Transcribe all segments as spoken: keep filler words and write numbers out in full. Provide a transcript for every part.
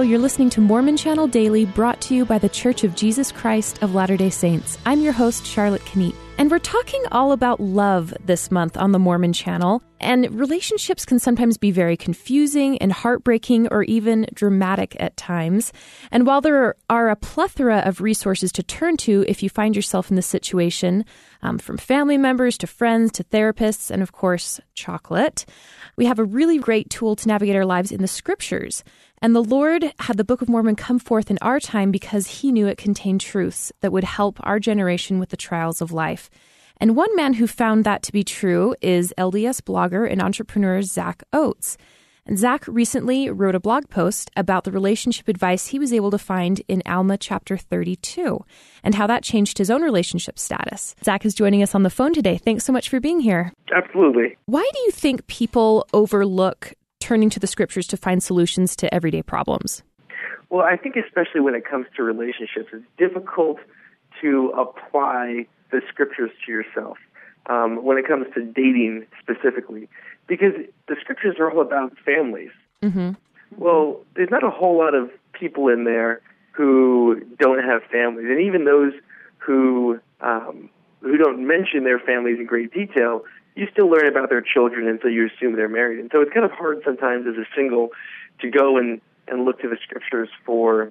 You're listening to Mormon Channel Daily, brought to you by The Church of Jesus Christ of Latter-day Saints. I'm your host, Charlotte Kniep, and we're talking all about love this month on the Mormon Channel. And relationships can sometimes be very confusing and heartbreaking or even dramatic at times. And while there are a plethora of resources to turn to if you find yourself in this situation, um, from family members to friends to therapists and, of course, chocolate, we have a really great tool to navigate our lives in the Scriptures. And the Lord had the Book of Mormon come forth in our time because he knew it contained truths that would help our generation with the trials of life. And one man who found that to be true is L D S blogger and entrepreneur Zach Oates. And Zach recently wrote a blog post about the relationship advice he was able to find in Alma chapter thirty-two and how that changed his own relationship status. Zach is joining us on the phone today. Thanks so much for being here. Absolutely. Why do you think people overlook turning to the Scriptures to find solutions to everyday problems? Well, I think especially when it comes to relationships, it's difficult to apply the Scriptures to yourself um, when it comes to dating specifically, because the Scriptures are all about families. Mm-hmm. Well, there's not a whole lot of people in there who don't have families, and even those who um, who don't mention their families in great detail, you still learn about their children until you assume they're married. And so it's kind of hard sometimes as a single to go and, and look to the Scriptures for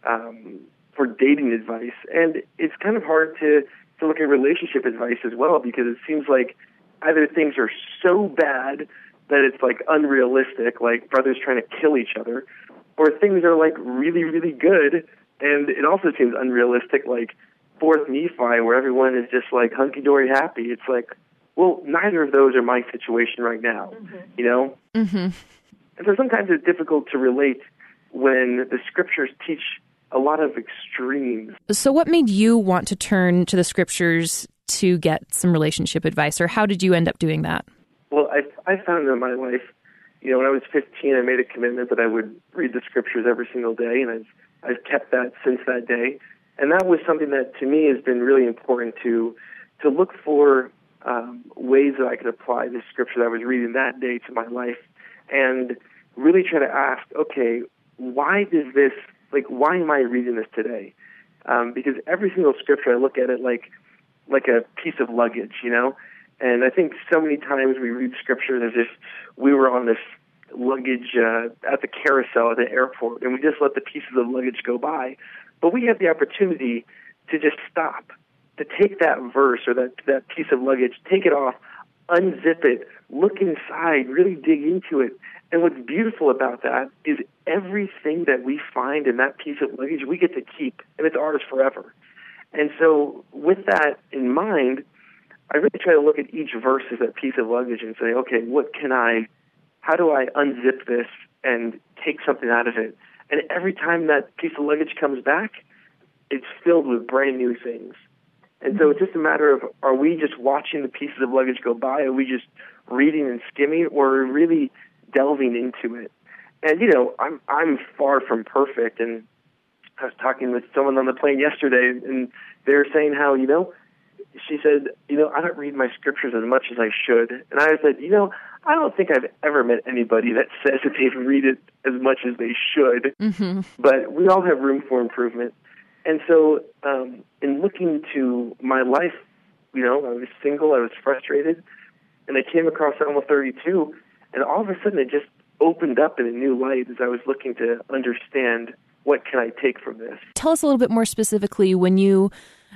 um, for dating advice. And it's kind of hard to, to look at relationship advice as well, because it seems like either things are so bad that it's like unrealistic, like brothers trying to kill each other, or things are like really, really good, and it also seems unrealistic, like Fourth Nephi, where everyone is just like hunky-dory happy. It's like, well, neither of those are my situation right now, mm-hmm. you know? Mm-hmm. And so sometimes it's difficult to relate when the Scriptures teach a lot of extremes. So what made you want to turn to the Scriptures to get some relationship advice, or how did you end up doing that? Well, I, I found in my life, you know, when I was fifteen, I made a commitment that I would read the Scriptures every single day, and I've, I've kept that since that day. And that was something that, to me, has been really important to to look for Um, ways that I could apply the Scripture that I was reading that day to my life, and really try to ask, okay, why does this, like, why am I reading this today? Um, because every single Scripture, I look at it like like a piece of luggage, you know? And I think so many times we read Scripture as if we were on this luggage uh, at the carousel at the airport, and we just let the pieces of luggage go by. But we have the opportunity to just stop, to take that verse or that, that piece of luggage, take it off, unzip it, look inside, really dig into it. And what's beautiful about that is everything that we find in that piece of luggage, we get to keep, and it's ours forever. And so with that in mind, I really try to look at each verse as that piece of luggage and say, okay, what can I, how do I unzip this and take something out of it? And every time that piece of luggage comes back, it's filled with brand new things. And so it's just a matter of, are we just watching the pieces of luggage go by? Are we just reading and skimming, or are we really delving into it? And, you know, I'm I'm far from perfect. And I was talking with someone on the plane yesterday, and they were saying how, you know, she said, you know, I don't read my Scriptures as much as I should. And I said, you know, I don't think I've ever met anybody that says that they read it as much as they should. Mm-hmm. But we all have room for improvement. And so um, in looking to my life, you know, I was single, I was frustrated, and I came across Alma thirty-two, and all of a sudden it just opened up in a new light as I was looking to understand, what can I take from this? Tell us a little bit more specifically, when you,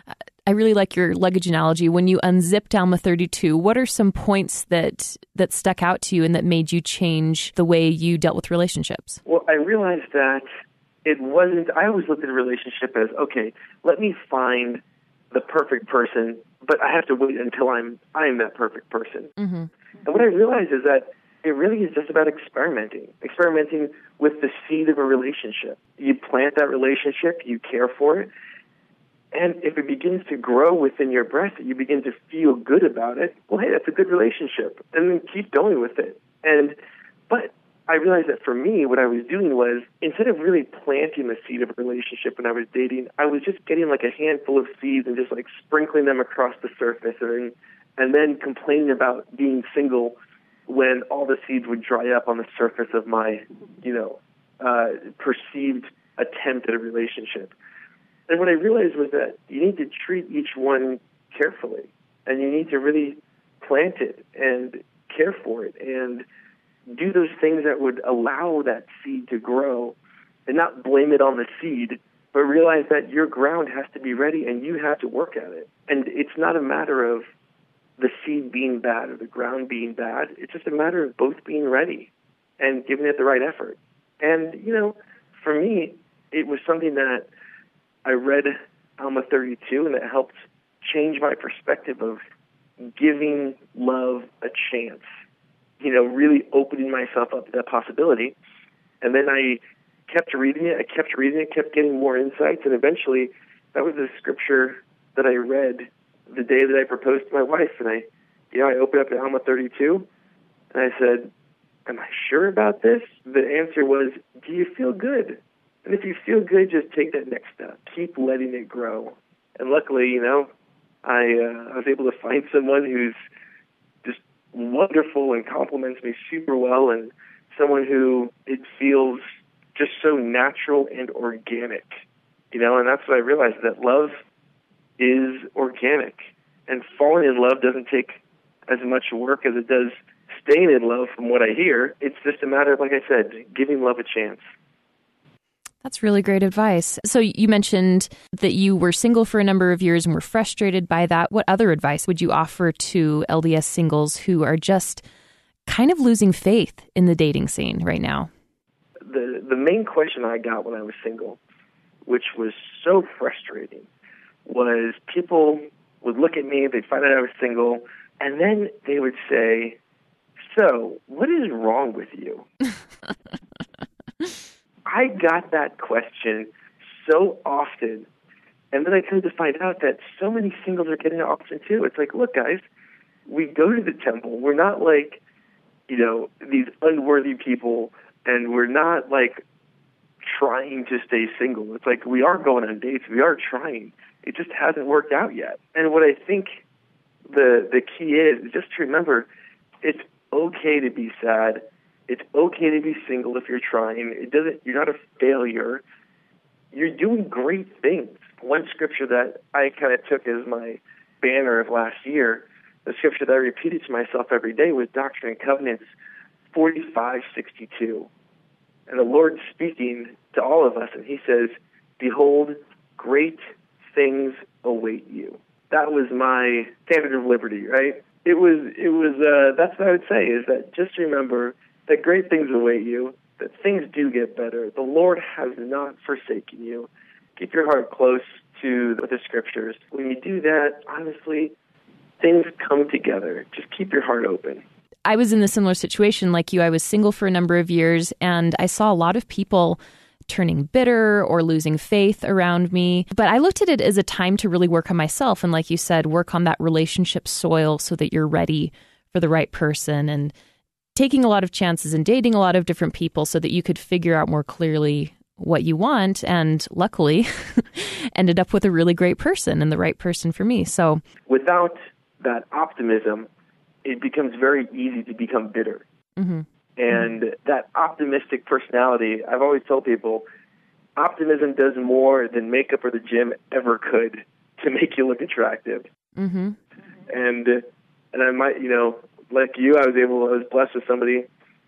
I really like your luggage analogy, when you unzipped Alma thirty-two, what are some points that, that stuck out to you and that made you change the way you dealt with relationships? Well, I realized that it wasn't, I always looked at a relationship as, okay, let me find the perfect person, but I have to wait until I'm I'm that perfect person. Mm-hmm. And what I realized is that it really is just about experimenting, experimenting with the seed of a relationship. You plant that relationship, you care for it, and if it begins to grow within your breast, you begin to feel good about it, well, hey, that's a good relationship, and then keep going with it. And but I realized that for me, what I was doing was, instead of really planting the seed of a relationship when I was dating, I was just getting like a handful of seeds and just like sprinkling them across the surface, and and then complaining about being single when all the seeds would dry up on the surface of my, you know, uh, perceived attempt at a relationship. And what I realized was that you need to treat each one carefully, and you need to really plant it and care for it and do those things that would allow that seed to grow, and not blame it on the seed, but realize that your ground has to be ready and you have to work at it. And it's not a matter of the seed being bad or the ground being bad. It's just a matter of both being ready and giving it the right effort. And, you know, for me, it was something that I read Alma thirty-two, and it helped change my perspective of giving love a chance, you know, really opening myself up to that possibility. And then I kept reading it, I kept reading it, kept getting more insights, and eventually that was the scripture that I read the day that I proposed to my wife. And I, you know, I opened up to Alma thirty-two, and I said, am I sure about this? The answer was, do you feel good? And if you feel good, just take that next step. Keep letting it grow. And luckily, you know, I, uh, I was able to find someone who's just wonderful and compliments me super well, and someone who it feels just so natural and organic, you know, and that's what I realized, that love is organic. And falling in love doesn't take as much work as it does staying in love, from what I hear. It's just a matter of, like I said, giving love a chance. That's really great advice. So you mentioned that you were single for a number of years and were frustrated by that. What other advice would you offer to L D S singles who are just kind of losing faith in the dating scene right now? The the main question I got when I was single, which was so frustrating, was people would look at me, they'd find out I was single, and then they would say, so, what is wrong with you? I got that question so often, and then I come to find out that so many singles are getting it often too. It's like, look, guys, we go to the temple. We're not like, you know, these unworthy people, and we're not like trying to stay single. It's like we are going on dates. We are trying. It just hasn't worked out yet. And what I think the the key is, is just to remember, it's okay to be sad. It's okay to be single if you're trying. It doesn't. You're not a failure. You're doing great things. One scripture that I kind of took as my banner of last year, the scripture that I repeated to myself every day, was Doctrine and Covenants forty-five sixty-two. And the Lord's speaking to all of us, and he says, behold, great things await you. That was my standard of liberty, right? It was, it was, uh, that's what I would say, is that just remember that great things await you, that things do get better. The Lord has not forsaken you. Keep your heart close to the scriptures. When you do that, honestly, things come together. Just keep your heart open. I was in a similar situation like you. I was single for a number of years, and I saw a lot of people turning bitter or losing faith around me. But I looked at it as a time to really work on myself. And like you said, work on that relationship soil so that you're ready for the right person, and taking a lot of chances and dating a lot of different people so that you could figure out more clearly what you want. And luckily ended up with a really great person and the right person for me. So without that optimism, it becomes very easy to become bitter. Mm-hmm. And that optimistic personality, I've always told people, optimism does more than makeup or the gym ever could to make you look attractive. Mm-hmm. And and I might, you know, like you, I was able, I was blessed with somebody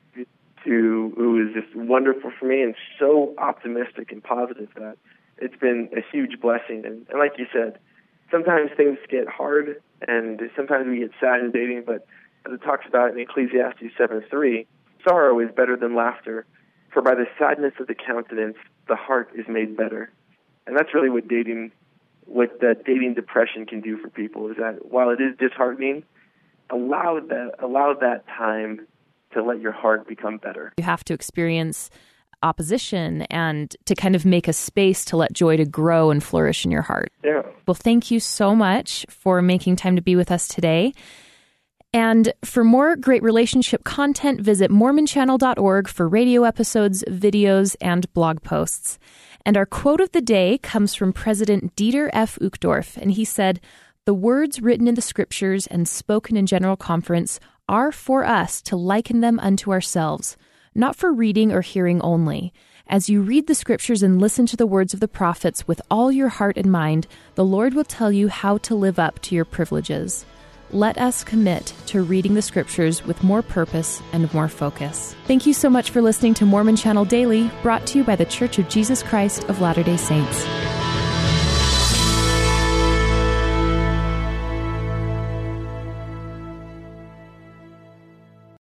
to, who was just wonderful for me and so optimistic and positive that it's been a huge blessing. And, and like you said, sometimes things get hard, and sometimes we get sad in dating, but as it talks about in Ecclesiastes seven three, sorrow is better than laughter, for by the sadness of the countenance, the heart is made better. And that's really what dating, what that dating depression can do for people, is that while it is disheartening, allow that, allow that time to let your heart become better. You have to experience opposition and to kind of make a space to let joy to grow and flourish in your heart. Yeah. Well, thank you so much for making time to be with us today. And for more great relationship content, visit mormon channel dot org for radio episodes, videos, and blog posts. And our quote of the day comes from President Dieter F. Uchtdorf, and he said, "The words written in the scriptures and spoken in general conference are for us to liken them unto ourselves, not for reading or hearing only, As you read the scriptures and listen to the words of the prophets with all your heart and mind, the Lord will tell you how to live up to your privileges. Let us commit to reading the scriptures with more purpose and more focus. Thank you so much for listening to Mormon Channel Daily, brought to you by the Church of Jesus Christ of Latter-day Saints.